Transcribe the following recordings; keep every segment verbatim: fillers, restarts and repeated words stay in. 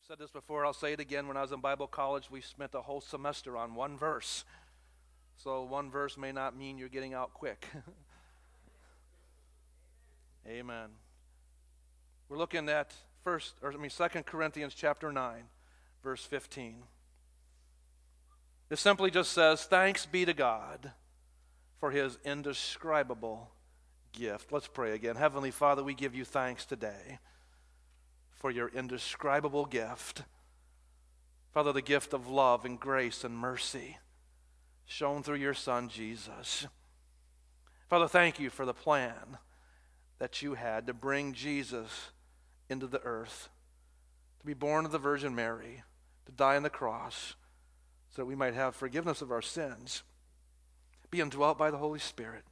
Said this before, I'll say it again. When I was in Bible college, we spent a whole semester on one verse. So one verse may not mean you're getting out quick. Amen. We're looking at first, or I mean, Second Corinthians chapter nine, verse fifteen. It simply just says, "Thanks be to God for his indescribable gift." Let's pray again. Heavenly Father, we give you thanks today for your indescribable gift. Father, the gift of love and grace and mercy shown through your Son, Jesus. Father, thank you for the plan that you had to bring Jesus into the earth, to be born of the Virgin Mary, to die on the cross, so that we might have forgiveness of our sins, be indwelt by the Holy Spirit,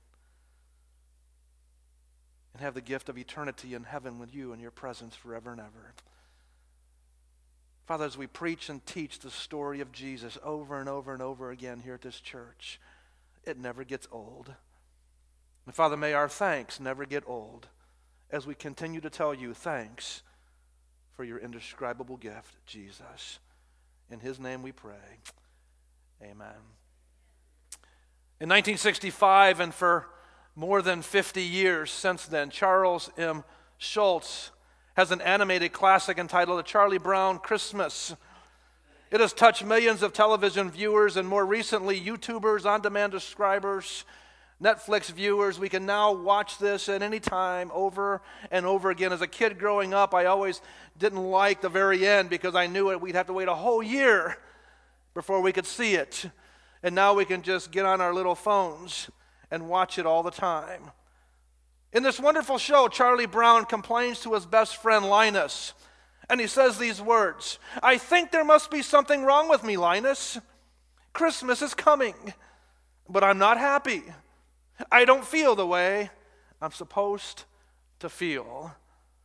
and have the gift of eternity in heaven with you in your presence forever and ever. Father, as we preach and teach the story of Jesus over and over and over again here at this church, it never gets old. And Father, may our thanks never get old as we continue to tell you thanks for your indescribable gift, Jesus. In his name we pray. Amen. In nineteen sixty-five, and for more than fifty years since then, Charles M. Schulz has an animated classic entitled The Charlie Brown Christmas. It has touched millions of television viewers and more recently YouTubers, on-demand subscribers, Netflix viewers. We can now watch this at any time over and over again. As a kid growing up, I always didn't like the very end because I knew it. We'd have to wait a whole year before we could see it. And now we can just get on our little phones and watch it all the time. In this wonderful show, Charlie Brown complains to his best friend Linus, and he says these words, "I think there must be something wrong with me, Linus. Christmas is coming, but I'm not happy. I don't feel the way I'm supposed to feel."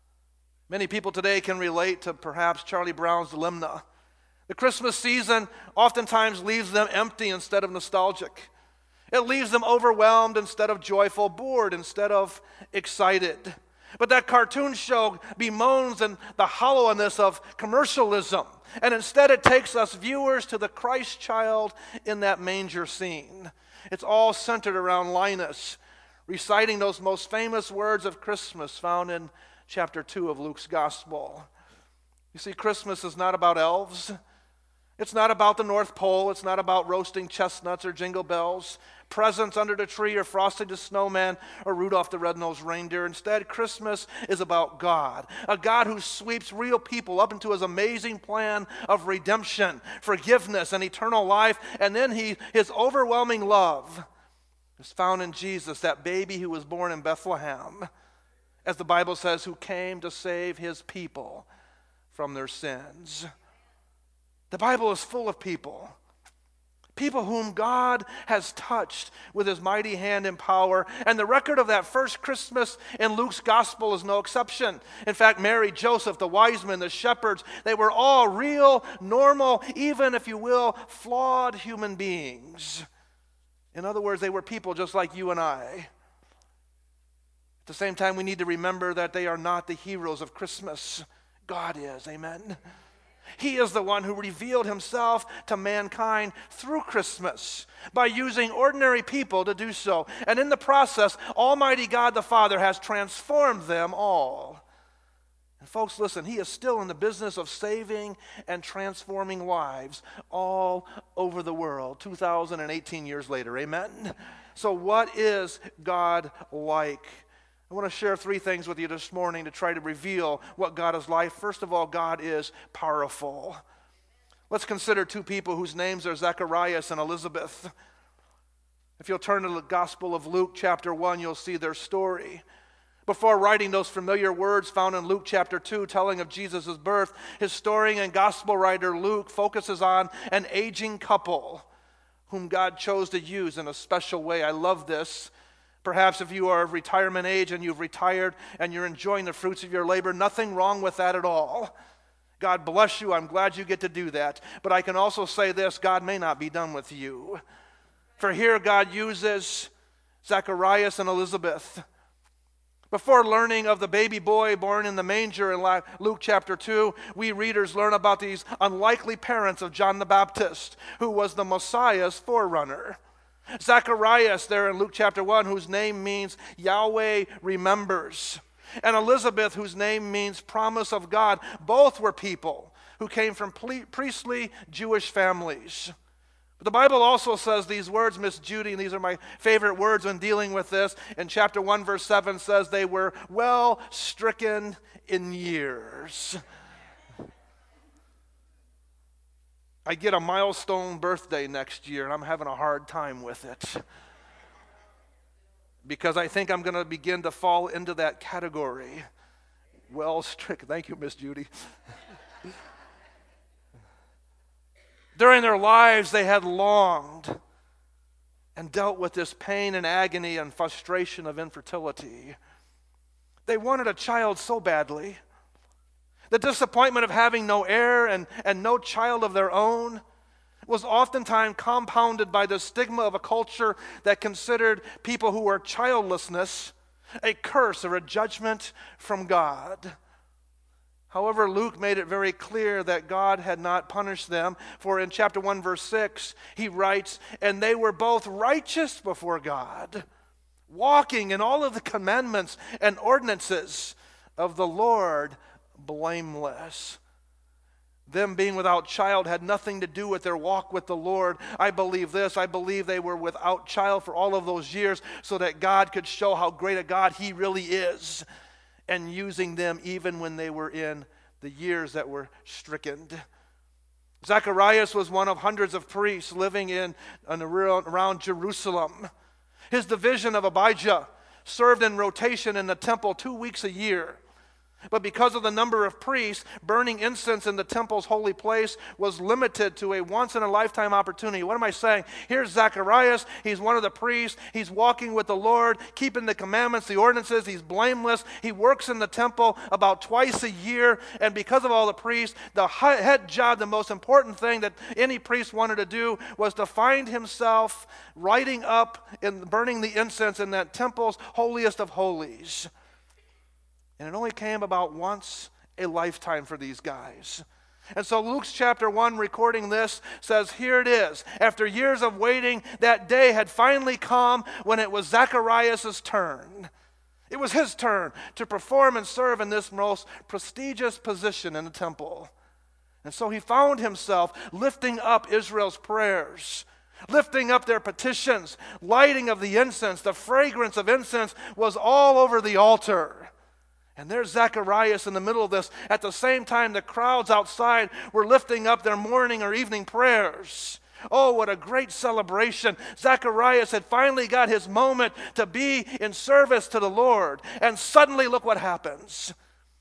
Many people today can relate to perhaps Charlie Brown's dilemma. The Christmas season oftentimes leaves them empty instead of nostalgic. It leaves them overwhelmed instead of joyful, bored instead of excited. But that cartoon show bemoans and the hollowness of commercialism. And instead it takes us viewers to the Christ child in that manger scene. It's all centered around Linus reciting those most famous words of Christmas found in chapter two of Luke's Gospel. You see, Christmas is not about elves. It's not about the North Pole. It's not about roasting chestnuts or jingle bells, presents under the tree, or Frosty the Snowman, or Rudolph the Red-Nosed Reindeer. Instead, Christmas is about God, a God who sweeps real people up into his amazing plan of redemption, forgiveness, and eternal life. And then he, his overwhelming love is found in Jesus, that baby who was born in Bethlehem, as the Bible says, who came to save his people from their sins. The Bible is full of people, people whom God has touched with his mighty hand and power. And the record of that first Christmas in Luke's Gospel is no exception. In fact, Mary, Joseph, the wise men, the shepherds, they were all real, normal, even, if you will, flawed human beings. In other words, they were people just like you and I. At the same time, we need to remember that they are not the heroes of Christmas. God is, amen? He is the one who revealed himself to mankind through Christmas by using ordinary people to do so. And in the process, Almighty God the Father has transformed them all. And folks, listen, he is still in the business of saving and transforming lives all over the world, two thousand eighteen years later, amen? So what is God like? I want to share three things with you this morning to try to reveal what God is like. First of all, God is powerful. Let's consider two people whose names are Zacharias and Elizabeth. If you'll turn to the Gospel of Luke chapter one, you'll see their story. Before writing those familiar words found in Luke chapter two, telling of Jesus' birth, historian and gospel writer Luke focuses on an aging couple whom God chose to use in a special way. I love this. Perhaps if you are of retirement age and you've retired and you're enjoying the fruits of your labor, nothing wrong with that at all. God bless you. I'm glad you get to do that. But I can also say this, God may not be done with you. For here God uses Zacharias and Elizabeth. Before learning of the baby boy born in the manger in Luke chapter two, we readers learn about these unlikely parents of John the Baptist, who was the Messiah's forerunner. Zacharias there in Luke chapter one, whose name means Yahweh remembers, and Elizabeth, whose name means promise of God. Both were people who came from priestly Jewish families. But the Bible also says these words, Miss Judy, and these are my favorite words when dealing with this. In chapter one, verse seven says they were well stricken in years. I get a milestone birthday next year, and I'm having a hard time with it. Because I think I'm going to begin to fall into that category. Well stricken. Thank you, Miss Judy. During their lives, they had longed and dealt with this pain and agony and frustration of infertility. They wanted a child so badly. The disappointment of having no heir and, and no child of their own was oftentimes compounded by the stigma of a culture that considered people who were childlessness a curse or a judgment from God. However, Luke made it very clear that God had not punished them, for in chapter one, verse six, he writes, "And they were both righteous before God, walking in all of the commandments and ordinances of the Lord blameless." Them being without child had nothing to do with their walk with the Lord. I believe this. I believe they were without child for all of those years so that God could show how great a God He really is, and using them even when they were in the years that were stricken. Zacharias was one of hundreds of priests living in and around Jerusalem. His division of Abijah served in rotation in the temple two weeks a year. But because of the number of priests, burning incense in the temple's holy place was limited to a once-in-a-lifetime opportunity. What am I saying? Here's Zacharias. He's one of the priests. He's walking with the Lord, keeping the commandments, the ordinances. He's blameless. He works in the temple about twice a year. And because of all the priests, the head job, the most important thing that any priest wanted to do was to find himself lighting up and burning the incense in that temple's holiest of holies. And it only came about once a lifetime for these guys. And so Luke's chapter one recording this says, here it is. After years of waiting, that day had finally come when it was Zacharias' turn. It was his turn to perform and serve in this most prestigious position in the temple. And so he found himself lifting up Israel's prayers, lifting up their petitions, lighting of the incense. The fragrance of incense was all over the altar. And there's Zacharias in the middle of this. At the same time, the crowds outside were lifting up their morning or evening prayers. Oh, what a great celebration. Zacharias had finally got his moment to be in service to the Lord. And suddenly, look what happens.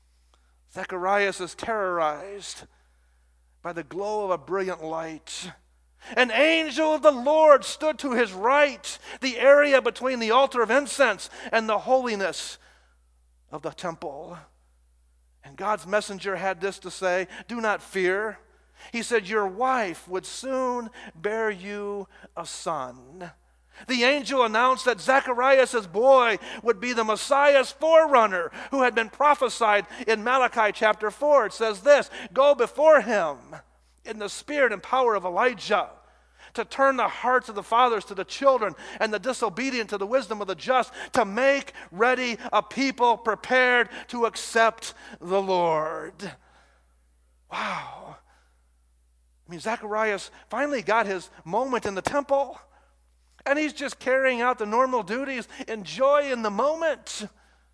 Zacharias is terrorized by the glow of a brilliant light. An angel of the Lord stood to his right, the area between the altar of incense and the holiness of the temple. And God's messenger had this to say, "Do not fear." He said, "Your wife would soon bear you a son." The angel announced that Zacharias' boy would be the Messiah's forerunner who had been prophesied in Malachi chapter four. It says this, "Go before him in the spirit and power of Elijah, to turn the hearts of the fathers to the children and the disobedient to the wisdom of the just, to make ready a people prepared to accept the Lord." Wow. I mean, Zacharias finally got his moment in the temple, and he's just carrying out the normal duties, enjoying the moment.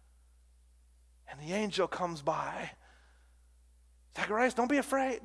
And the angel comes by. "Zacharias, don't be afraid.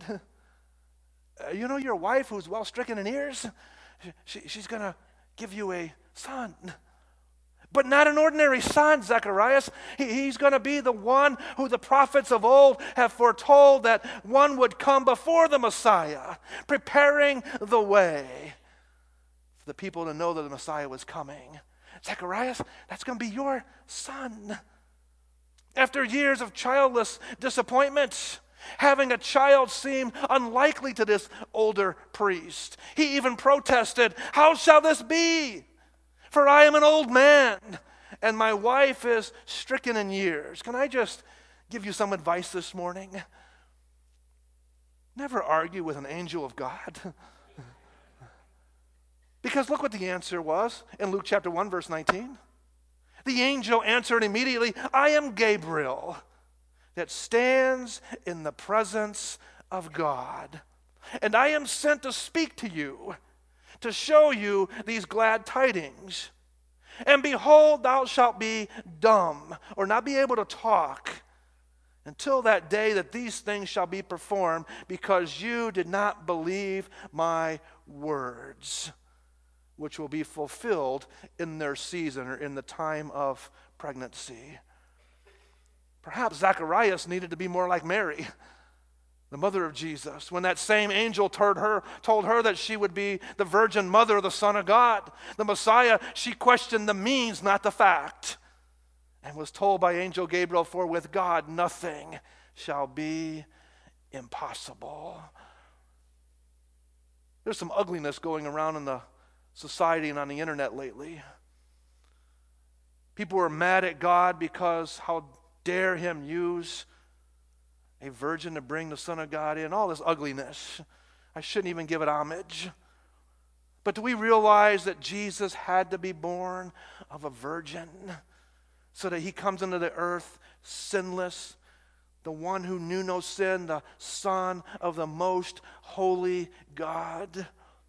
Uh, you know your wife who's well stricken in years? She, she's going to give you a son. But not an ordinary son, Zacharias. He, he's going to be the one who the prophets of old have foretold that one would come before the Messiah, preparing the way for the people to know that the Messiah was coming. Zacharias, that's going to be your son." After years of childless disappointment, having a child seemed unlikely to this older priest. He even protested, "How shall this be? For I am an old man, and my wife is stricken in years. Can I just give you some advice this morning? Never argue with an angel of God. Because look what the answer was in Luke chapter one, verse nineteen. The angel answered immediately, I am Gabriel, that stands in the presence of God. And I am sent to speak to you, to show you these glad tidings. And behold, thou shalt be dumb, or not be able to talk, until that day that these things shall be performed, because you did not believe my words, which will be fulfilled in their season or in the time of pregnancy. Perhaps Zacharias needed to be more like Mary, the mother of Jesus, when that same angel told her, told her that she would be the virgin mother of the Son of God, the Messiah. She questioned the means, not the fact, and was told by angel Gabriel, for with God nothing shall be impossible. There's some ugliness going around in the society and on the internet lately. People are mad at God because how dare him use a virgin to bring the Son of God in. All this ugliness. I shouldn't even give it homage. But do we realize that Jesus had to be born of a virgin so that he comes into the earth sinless, the one who knew no sin, the Son of the most holy God?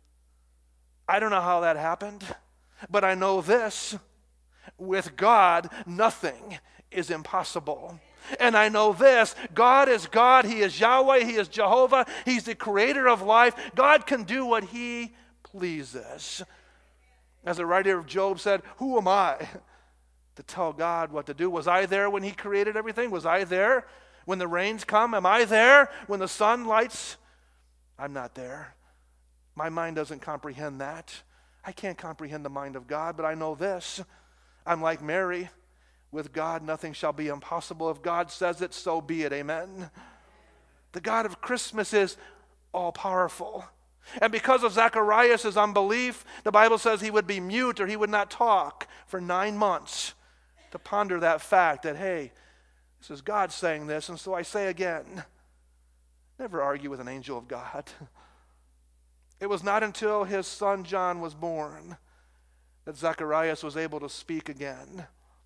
I don't know how that happened, but I know this: with God, nothing is impossible. And I know this: God is God, he is Yahweh, he is Jehovah, he's the creator of life. God can do what he pleases. As the writer of Job said, who am I to tell God what to do? Was I there when he created everything? Was I there when the rains come? Am I there when the sun lights? I'm not there. My mind doesn't comprehend that. I can't comprehend the mind of God, but I know this: I'm like Mary. With God, nothing shall be impossible. If God says it, so be it. Amen. The God of Christmas is all-powerful. And because of Zacharias' unbelief, the Bible says he would be mute, or he would not talk for nine months to ponder that fact that, hey, this is God saying this, and so I say again, never argue with an angel of God. It was not until his son John was born that Zacharias was able to speak again.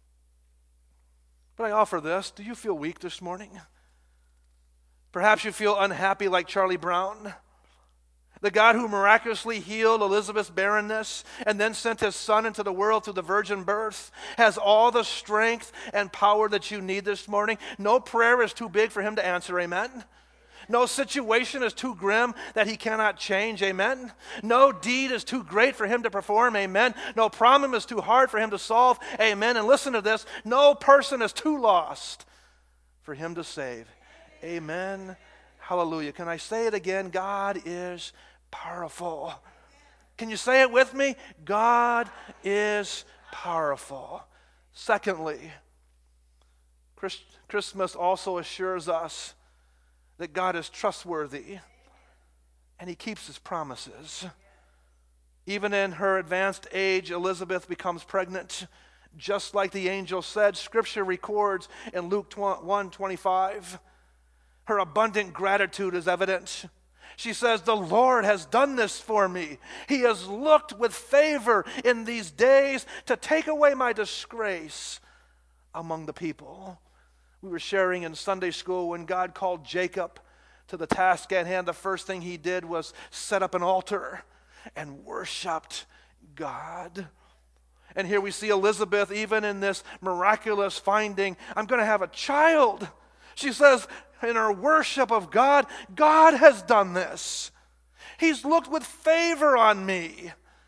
But I offer this. Do you feel weak this morning? Perhaps you feel unhappy like Charlie Brown. The God who miraculously healed Elizabeth's barrenness and then sent his son into the world through the virgin birth has all the strength and power that you need this morning. No prayer is too big for him to answer, amen? No situation is too grim that he cannot change, amen? No deed is too great for him to perform, amen? No problem is too hard for him to solve, amen? And listen to this: no person is too lost for him to save, amen? Hallelujah. Can I say it again? God is powerful. Can you say it with me? God is powerful. Secondly, Christ- Christmas also assures us that God is trustworthy and he keeps his promises. Even in her advanced age, Elizabeth becomes pregnant, just like the angel said. Scripture records in Luke one twenty-five, her abundant gratitude is evident. She says, the Lord has done this for me. He has looked with favor in these days to take away my disgrace among the people. We were sharing in Sunday school when God called Jacob to the task at hand. The first thing he did was set up an altar and worshiped God. And here we see Elizabeth, even in this miraculous finding, I'm going to have a child. She says in her worship of God, God has done this. He's looked with favor on me.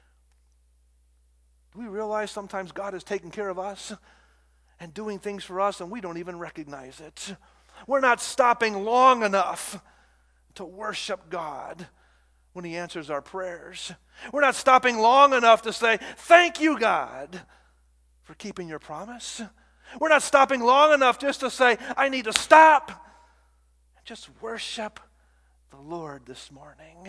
Do we realize sometimes God is taking care of us and doing things for us, and we don't even recognize it? We're not stopping long enough to worship God when he answers our prayers. We're not stopping long enough to say, thank you, God, for keeping your promise. We're not stopping long enough just to say, I need to stop and just worship the Lord this morning.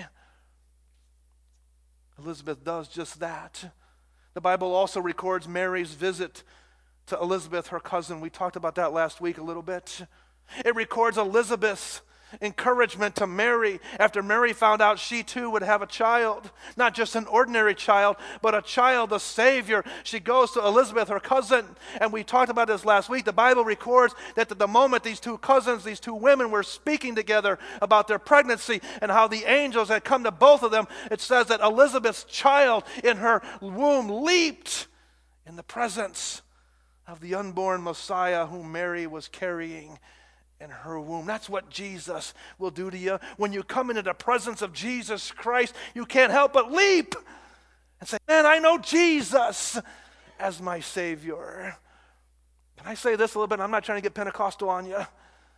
Elizabeth does just that. The Bible also records Mary's visit to Elizabeth, her cousin. We talked about that last week a little bit. It records Elizabeth's encouragement to Mary after Mary found out she too would have a child. Not just an ordinary child, but a child, the Savior. She goes to Elizabeth, her cousin, and we talked about this last week. The Bible records that at the moment these two cousins, these two women were speaking together about their pregnancy and how the angels had come to both of them, it says that Elizabeth's child in her womb leaped in the presence of the unborn Messiah whom Mary was carrying in her womb. That's what Jesus will do to you. When you come into the presence of Jesus Christ, you can't help but leap and say, man, I know Jesus as my Savior. Can I say this a little bit? I'm not trying to get Pentecostal on you.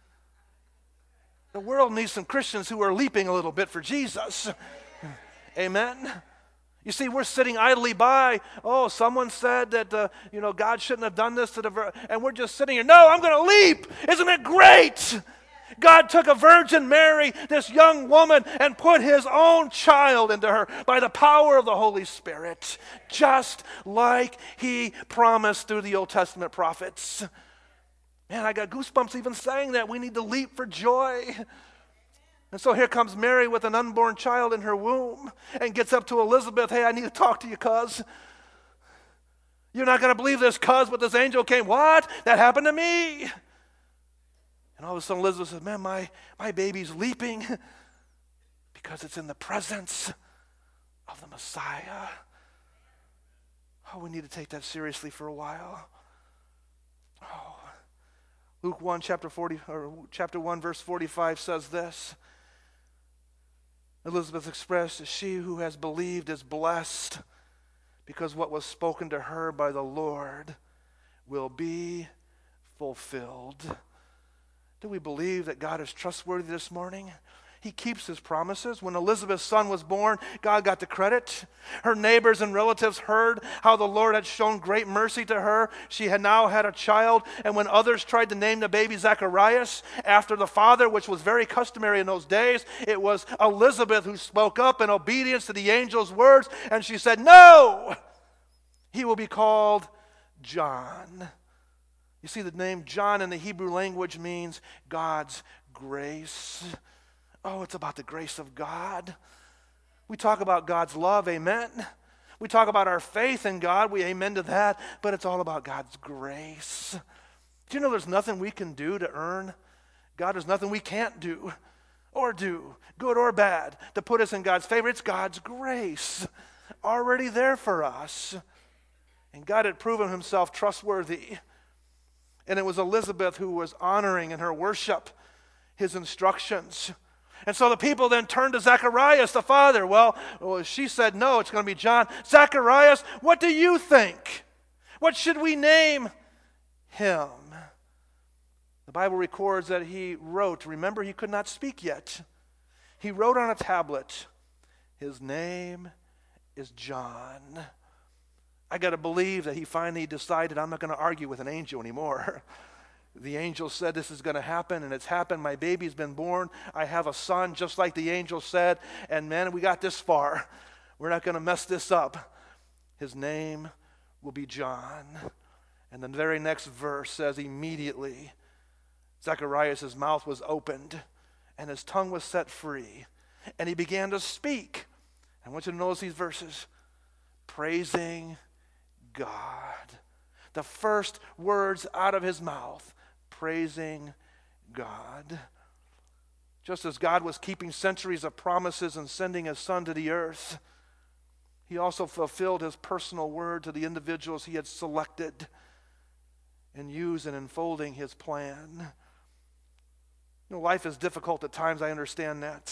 The world needs some Christians who are leaping a little bit for Jesus. Amen. You see, we're sitting idly by. Oh, someone said that, uh, you know, God shouldn't have done this to the vir-, and we're just sitting here. No, I'm going to leap. Isn't it great? God took a Virgin Mary, this young woman, and put his own child into her by the power of the Holy Spirit, just like he promised through the Old Testament prophets. Man, I got goosebumps even saying that. We need to leap for joy. And so here comes Mary with an unborn child in her womb and gets up to Elizabeth. Hey, I need to talk to you, cuz. You're not going to believe this, cuz, but this angel came. What? That happened to me. And all of a sudden Elizabeth says, man, my, my baby's leaping because it's in the presence of the Messiah. Oh, we need to take that seriously for a while. Oh. Luke one, chapter forty, or chapter one, verse forty-five says this. Elizabeth expressed, she who has believed is blessed because what was spoken to her by the Lord will be fulfilled. Do we believe that God is trustworthy this morning? He keeps his promises. When Elizabeth's son was born, God got the credit. Her neighbors and relatives heard how the Lord had shown great mercy to her. She had now had a child. And when others tried to name the baby Zacharias after the father, which was very customary in those days, it was Elizabeth who spoke up in obedience to the angel's words. And she said, no, he will be called John. You see, the name John in the Hebrew language means God's grace. Oh, it's about the grace of God. We talk about God's love, amen. We talk about our faith in God, we amen to that, but it's all about God's grace. Do you know there's nothing we can do to earn God? There's nothing we can't do or do, good or bad, to put us in God's favor. It's God's grace already there for us. And God had proven himself trustworthy. And it was Elizabeth who was honoring in her worship his instructions. And so the people then turned to Zacharias, the father. Well, well, she said, no, it's going to be John. Zacharias, what do you think? What should we name him? The Bible records that he wrote. Remember, he could not speak yet. He wrote on a tablet, his name is John. I got to believe that he finally decided, I'm not going to argue with an angel anymore. The angel said this is going to happen, and it's happened. My baby's been born. I have a son, just like the angel said. And man, we got this far. We're not going to mess this up. His name will be John. And the very next verse says, immediately, Zacharias' mouth was opened, and his tongue was set free. And he began to speak. I want you to notice these verses. Praising God. The first words out of his mouth. Praising God. Just as God was keeping centuries of promises and sending his son to the earth, he also fulfilled his personal word to the individuals he had selected and used in unfolding his plan. You know, life is difficult at times, I understand that.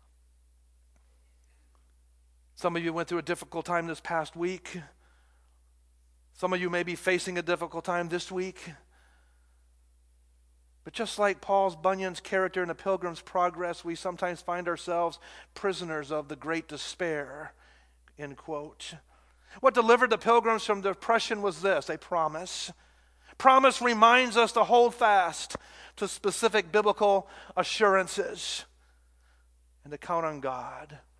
Some of you went through a difficult time this past week. Some of you may be facing a difficult time this week. But just like Paul's Bunyan's character in The Pilgrim's Progress, we sometimes find ourselves prisoners of the great despair, end quote. What delivered the pilgrims from depression was this, a promise. Promise reminds us to hold fast to specific biblical assurances and to count on God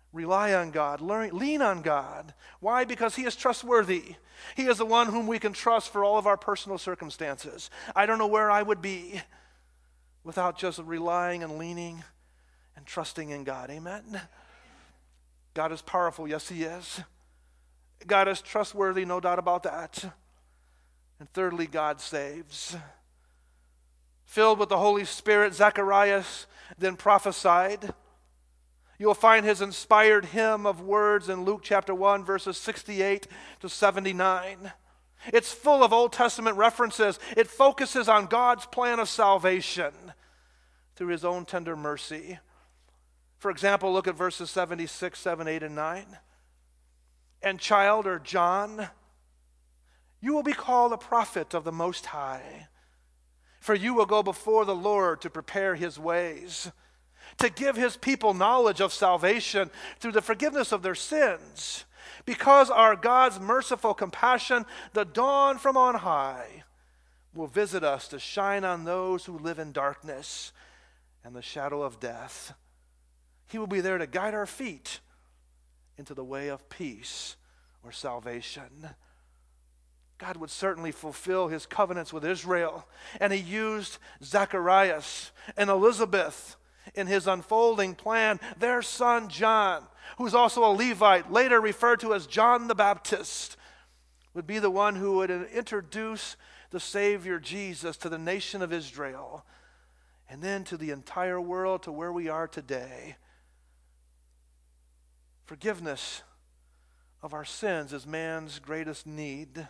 Rely on God. Learn, lean on God. Why? Because He is trustworthy. He is the one whom we can trust for all of our personal circumstances. I don't know where I would be without just relying and leaning and trusting in God. Amen? God is powerful. Yes, He is. God is trustworthy, no doubt about that. And thirdly, God saves. Filled with the Holy Spirit, Zacharias then prophesied. You'll find his inspired hymn of words in Luke chapter one, verses sixty-eight to seventy-nine. It's full of Old Testament references. It focuses on God's plan of salvation through His own tender mercy. For example, look at verses seventy-six, seven, eight, and nine. And child, or John, you will be called a prophet of the Most High, for you will go before the Lord to prepare His ways, to give His people knowledge of salvation through the forgiveness of their sins, because our God's merciful compassion, the dawn from on high, will visit us to shine on those who live in darkness and the shadow of death. He will be there to guide our feet into the way of peace or salvation. God would certainly fulfill His covenants with Israel, and He used Zacharias and Elizabeth in His unfolding plan. Their son John, who's also a Levite, later referred to as John the Baptist, would be the one who would introduce the Savior Jesus to the nation of Israel, and then to the entire world, to where we are today. Forgiveness of our sins is man's greatest need.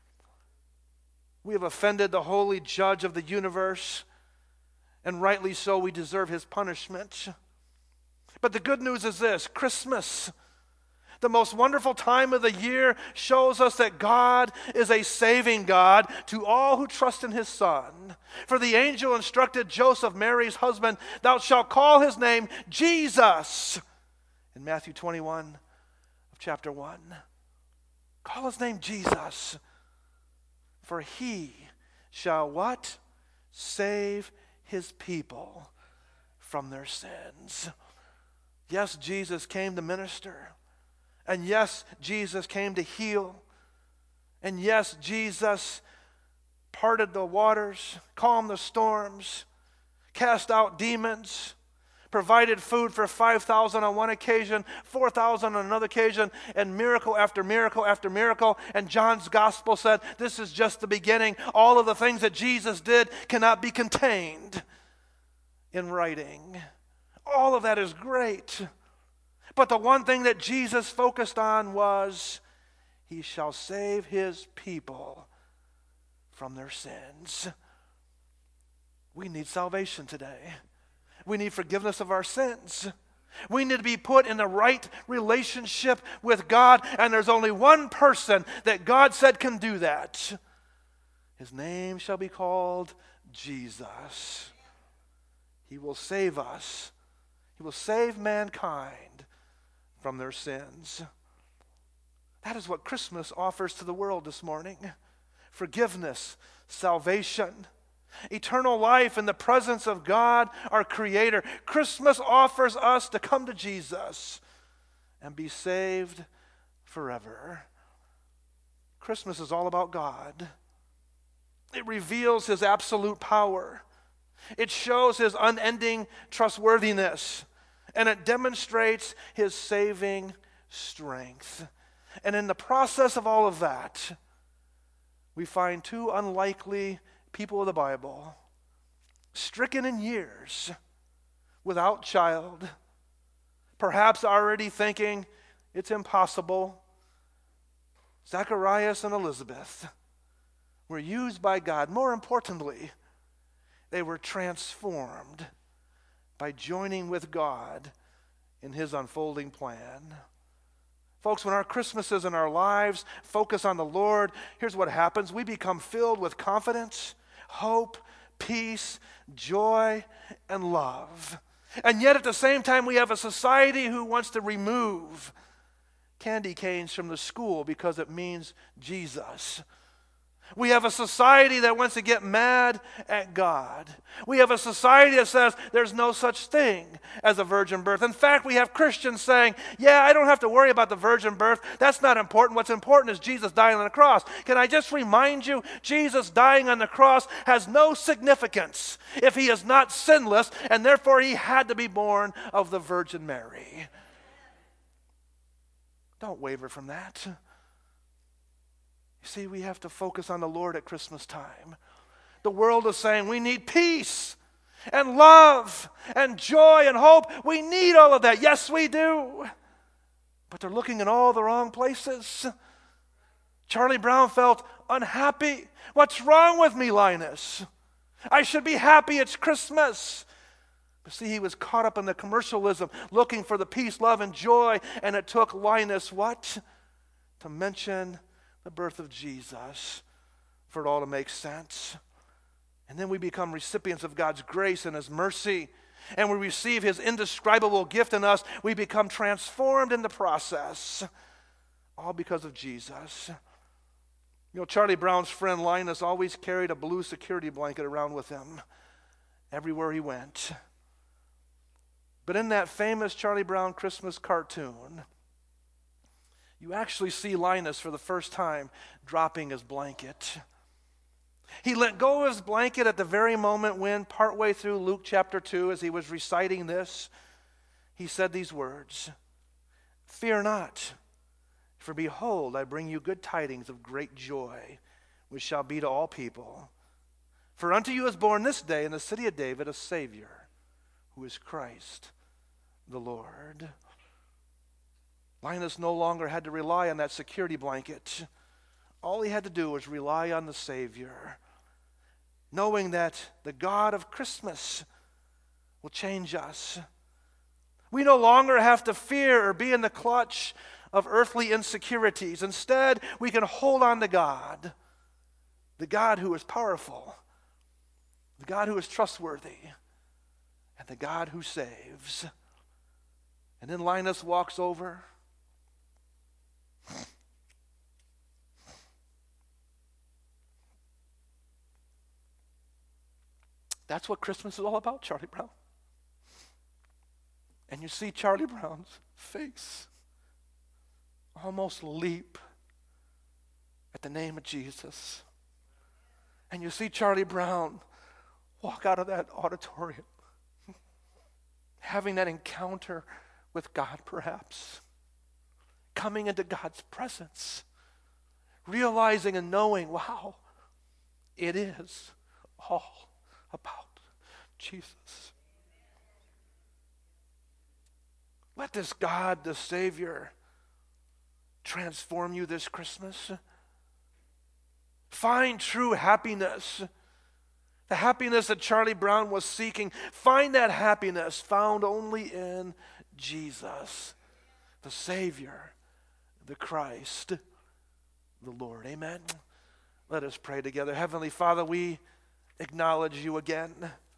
We have offended the holy judge of the universe, and rightly so, we deserve His punishment. But the good news is this: Christmas, the most wonderful time of the year, shows us that God is a saving God to all who trust in His Son. For the angel instructed Joseph, Mary's husband, thou shalt call His name Jesus. In Matthew twenty-one of chapter one. Call His name Jesus. For He shall what? Save His people from their sins. Yes, Jesus came to minister. And yes, Jesus came to heal. And yes, Jesus parted the waters, calmed the storms, cast out demons, provided food for five thousand on one occasion, four thousand on another occasion, and miracle after miracle after miracle. And John's gospel said, this is just the beginning. All of the things that Jesus did cannot be contained in writing. All of that is great. But the one thing that Jesus focused on was, He shall save His people from their sins. We need salvation today. We need forgiveness of our sins. We need to be put in the right relationship with God, and there's only one person that God said can do that. His name shall be called Jesus. He will save us. He will save mankind from their sins. That is what Christmas offers to the world this morning. Forgiveness, salvation, eternal life in the presence of God, our Creator. Christmas offers us to come to Jesus and be saved forever. Christmas is all about God. It reveals His absolute power. It shows His unending trustworthiness. And it demonstrates His saving strength. And in the process of all of that, we find two unlikely people of the Bible, stricken in years, without child, perhaps already thinking it's impossible. Zacharias and Elizabeth were used by God. More importantly, they were transformed by joining with God in His unfolding plan. Folks, when our Christmases and our lives focus on the Lord, here's what happens. We become filled with confidence, hope, peace, joy, and love. And yet at the same time, we have a society who wants to remove candy canes from the school because it means Jesus. We have a society that wants to get mad at God. We have a society that says there's no such thing as a virgin birth. In fact, we have Christians saying, yeah, I don't have to worry about the virgin birth. That's not important. What's important is Jesus dying on the cross. Can I just remind you, Jesus dying on the cross has no significance if he is not sinless, and therefore he had to be born of the Virgin Mary. Don't waver from that. See, we have to focus on the Lord at Christmas time. The world is saying we need peace and love and joy and hope. We need all of that. Yes, we do. But they're looking in all the wrong places. Charlie Brown felt unhappy. What's wrong with me, Linus? I should be happy. It's Christmas. But see, he was caught up in the commercialism, looking for the peace, love, and joy. And it took Linus what? To mention the birth of Jesus for it all to make sense. And then we become recipients of God's grace and his mercy, and we receive his indescribable gift in us. We become transformed in the process, all because of Jesus. You know, Charlie Brown's friend Linus always carried a blue security blanket around with him everywhere he went. But in that famous Charlie Brown Christmas cartoon, you actually see Linus for the first time dropping his blanket. He let go of his blanket at the very moment when, partway through Luke chapter two, as he was reciting this, he said these words, "Fear not, for behold, I bring you good tidings of great joy, which shall be to all people. For unto you is born this day in the city of David a Savior, who is Christ the Lord." Linus no longer had to rely on that security blanket. All he had to do was rely on the Savior, knowing that the God of Christmas will change us. We no longer have to fear or be in the clutch of earthly insecurities. Instead, we can hold on to God, the God who is powerful, the God who is trustworthy, and the God who saves. And then Linus walks over. That's what Christmas is all about, Charlie Brown. And you see Charlie Brown's face almost leap at the name of Jesus. And you see Charlie Brown walk out of that auditorium, having that encounter with God perhaps, coming into God's presence, realizing and knowing, wow, it is all about Jesus. Let this God, the Savior, transform you this Christmas. Find true happiness. The happiness that Charlie Brown was seeking. Find that happiness found only in Jesus, the Savior, the Christ, the Lord. Amen. Let us pray together. Heavenly Father, we acknowledge you again.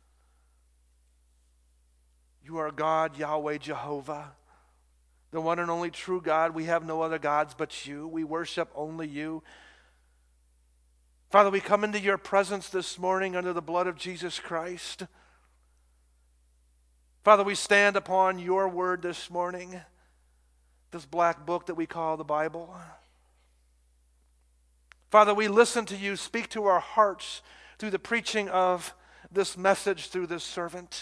You are God, Yahweh, Jehovah, the one and only true God. We have no other gods but you. We worship only you. Father, we come into your presence this morning under the blood of Jesus Christ. Father, we stand upon your word this morning, this black book that we call the Bible. Father, we listen to you speak to our hearts through the preaching of this message through this servant.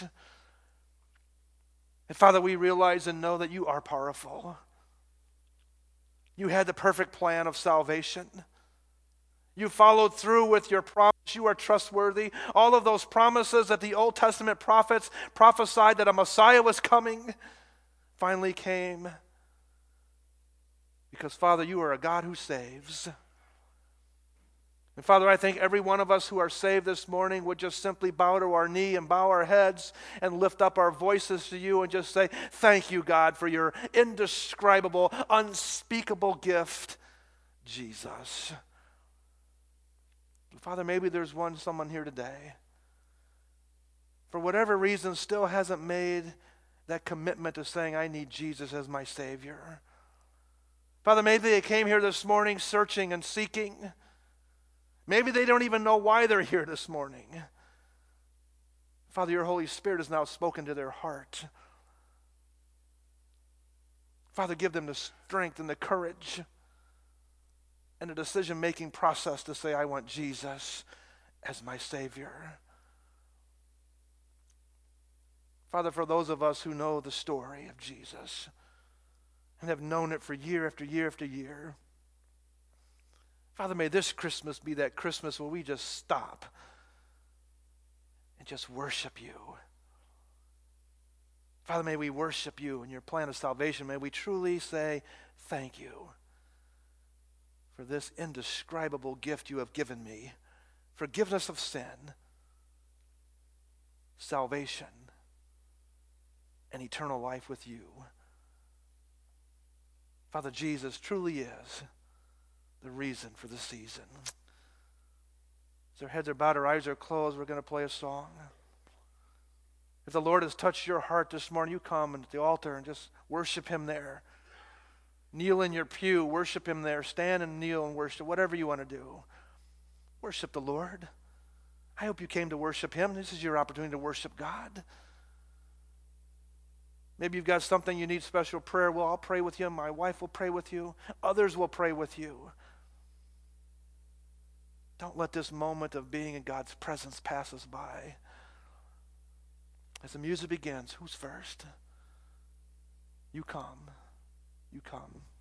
And Father, we realize and know that you are powerful. You had the perfect plan of salvation. You followed through with your promise. You are trustworthy. All of those promises that the Old Testament prophets prophesied that a Messiah was coming finally came. Because, Father, you are a God who saves. And Father, I think every one of us who are saved this morning would just simply bow to our knee and bow our heads and lift up our voices to you and just say, thank you, God, for your indescribable, unspeakable gift, Jesus. Father, maybe there's one, someone here today, for whatever reason, still hasn't made that commitment to saying, I need Jesus as my Savior. Father, maybe they came here this morning searching and seeking, Maybe they don't even know why they're here this morning. Father, your Holy Spirit has now spoken to their heart. Father, give them the strength and the courage and the decision-making process to say, I want Jesus as my Savior. Father, for those of us who know the story of Jesus and have known it for year after year after year, Father, may this Christmas be that Christmas where we just stop and just worship you. Father, may we worship you in your plan of salvation. May we truly say thank you for this indescribable gift you have given me, forgiveness of sin, salvation, and eternal life with you. Father, Jesus truly is the reason for the season. As our heads are bowed, our eyes are closed, we're going to play a song. If the Lord has touched your heart this morning, you come at the altar and just worship him there. Kneel in your pew, worship him there. Stand and kneel and worship, whatever you want to do. Worship the Lord. I hope you came to worship him. This is your opportunity to worship God. Maybe you've got something you need special prayer. Well, I'll pray with you. My wife will pray with you. Others will pray with you. Don't let this moment of being in God's presence pass us by. As the music begins, who's first? You come. You come.